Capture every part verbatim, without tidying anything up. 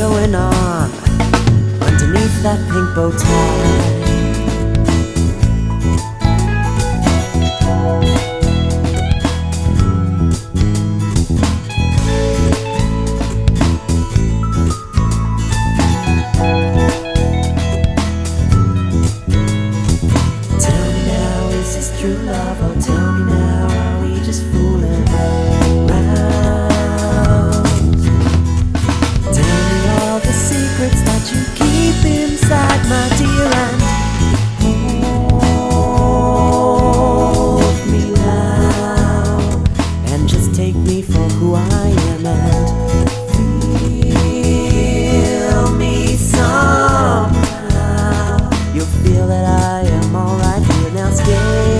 going on underneath that pink bow tie. True love, oh tell me now, are we just fooling around? Tell me all the secrets that you keep inside, my dear, and hold me now, and just take me for who I am, and feel me somehow. You'll feel that I am alright here. Now stay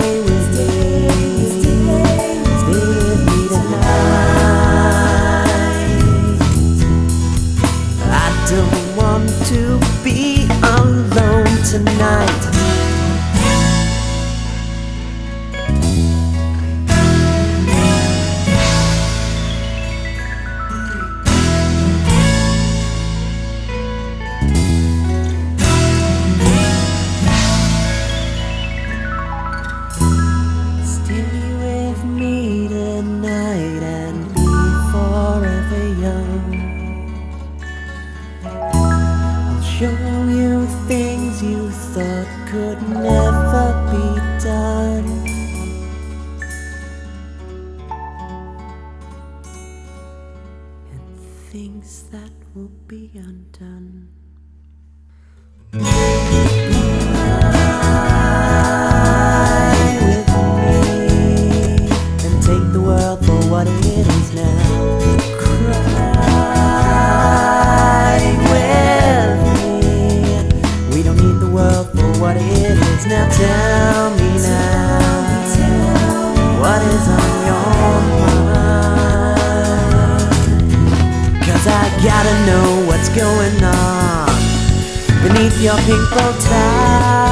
to be alone tonight. Stay with me tonight and be forever young. Show you things you thought could never be done, and things that will be undone. Fly with me and take the world for what it is now. Cry with what it is now. Tell me now, what is on your mind? 'Cause I gotta know what's going on beneath your pink bow tie.